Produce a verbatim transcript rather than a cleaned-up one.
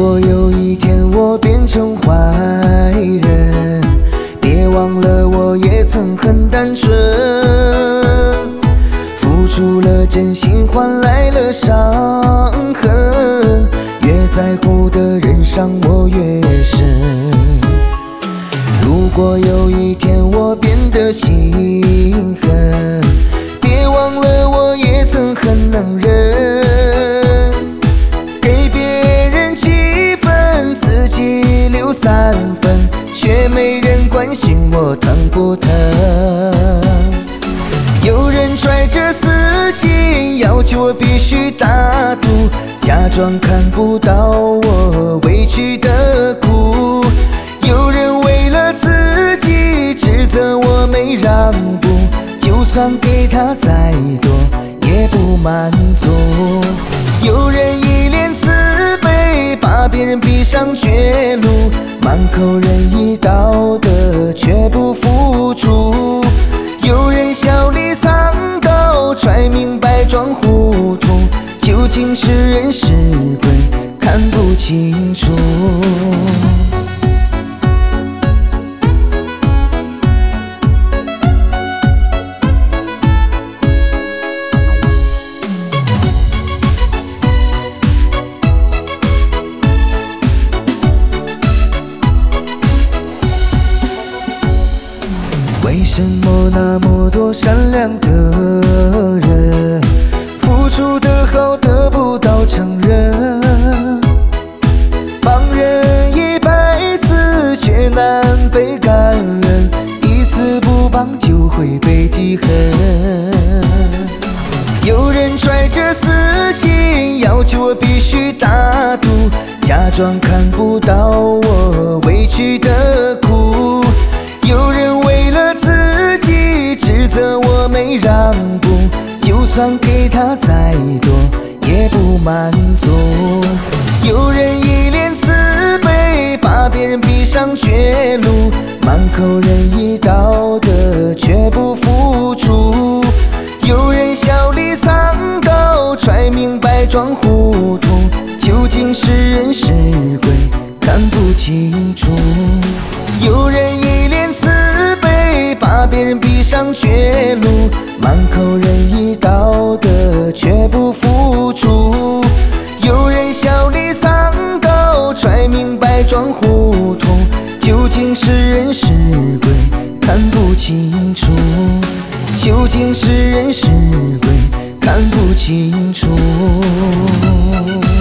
果有一天我变成坏人，别忘了我也曾很单纯，付出了真心换来了伤痕，越在乎的人伤我越深。如果有一天我变得心狠，别忘了我也曾很能忍，给别人七分，自己留三分，却没人关心我疼不疼。有人揣着私心，要求我必须大度，假装看不到我委屈的苦。有人为了自己指责我没让步，就算给他再多也不满足。有人一脸慈悲，把别人逼上绝路，满口仁义道德却不付出。有人笑里藏刀，揣明白装糊涂，究竟是人是鬼看不清楚。为什么那么多善良的人，付出的好得不到承认，帮人一百次却难被感恩，一次不帮就会被记恨。有人揣着私心，要求我必须大度，假装看不到我委屈的苦。有人为了自己指责我没让步，就算给他再多也不满足。有人一脸慈悲，把别人逼上绝路，满口仁义道德却不付出。有人笑里藏刀，揣明白装糊涂，究竟是人是鬼看不清楚。有人一脸慈悲，把别人逼上绝路，满口仁义道德却不付出。有人笑里藏刀，揣明白装糊涂，究竟是人是鬼看不清楚。究竟是人是鬼看不清楚。